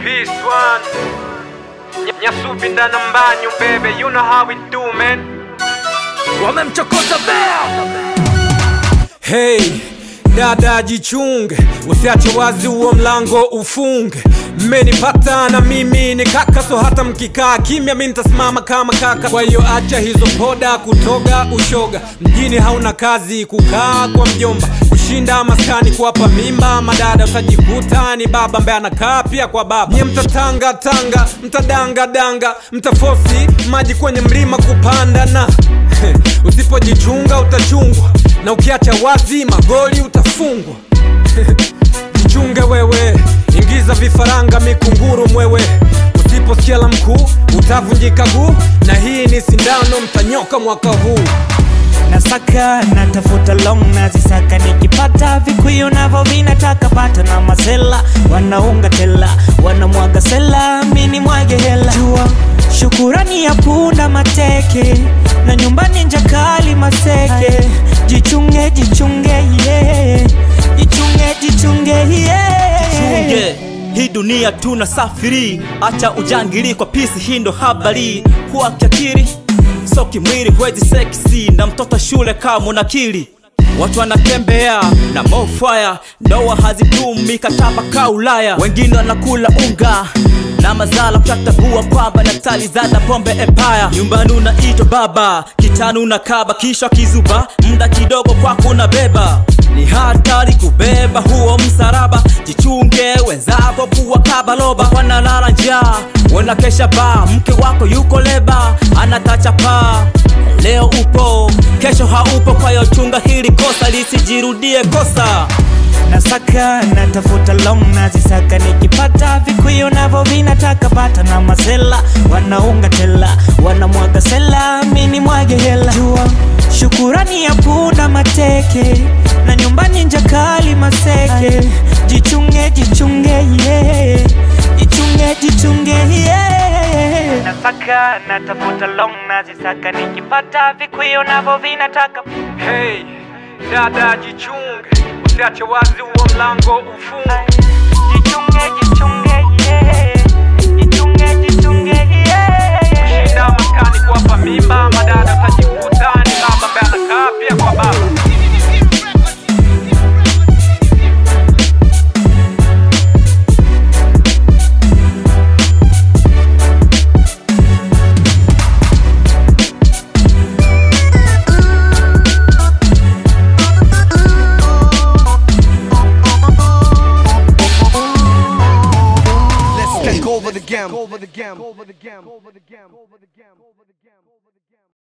Peace one. Nyasubi ndana mbanyu baby, you know how we do man. Wamemchokoza bea. Hey, dada jichunge, usiache wazi uo mlango ufunge. Mmenipata na mimi ni kaka, so hata mkikaa kimya mimi nitasimama kama kaka. Kwa hiyo acha hizo poda kutoga ushoga. Mjini hauna kazi kukaa kwa mjomba, kushinda maskani kuwapa mimba madada, utajikuta ni baba ambaye anakaa pia kwa baba. Nye mtatanga tanga, mtadanga danga, mtafosi maji kwenye mlima kupanda na usipojichunga utachungwa, na ukiacha wazi magoli utafungwa. Jichunge wewe, ingiza vifaranga mikunguru mwewe. Usiposikia la mkuu utavunjika guu, na hii ni sindano mtanyoka mwaka huu. Nasaka, natafuta long, nazisaka nikipata vikuyu navo vinataka pata na mazela. Wanaunga tela, wanamwaga sela, mini mwage hela. Jua, shukurani ya punda mateke, na nyumbani njakali maseke. Jichunge, jichunge, yeah. Jichunge, jichunge, yeah. Jichunge, hii dunia tunasafiri. Acha ujangili kwa pisi, hii ndo habari. Kuwa kiakili, so kimwili huwezi sexy. Na mtoto shule kama unakili. Watu wanatembea na more fire, ndoa hazidumu mikataba ka Ulaya. Wengine wanakula unga na mazala kutatagua kwamba Natali zada pombe empire. Nyumbani unaitwa baba, kitani unakaba, kisha kizuba muda kidogo kwako unabeba. Ni hatari kubeba huo msaraba, jichunge wenzako kuwa kabaloba. Wanalala njaa, wanakesha baa, mke wako yuko leba, anatacha paa. Leo upo, kesho haupo, kwa hiyo chunga hili kosa lisijirudie kosa. Nasaka, natafuta long, nazisaka nikipata vikuyu navo vinataka pata na mazela. Wanaunga tela, wanamwaga sela, mini mwage hela. Jua, shukurani ya punda mateke, na nyumbani njakali maseke. Jichunge, jichunge, yeah. Jichunge, jichunge, yeah. Nasaka, natafuta long, nazisaka nikipata vikuyu navo vinataka. Hey, dada jichunge, usiache wazi uo mlango ufunge. Jichunge, jichunge, yeah. Jichunge, jichunge, yeah. Kushinda maskani kuwapa mimba madada, utajikuta ni baba ambaye anakaa pia kwa baba. Take over the game.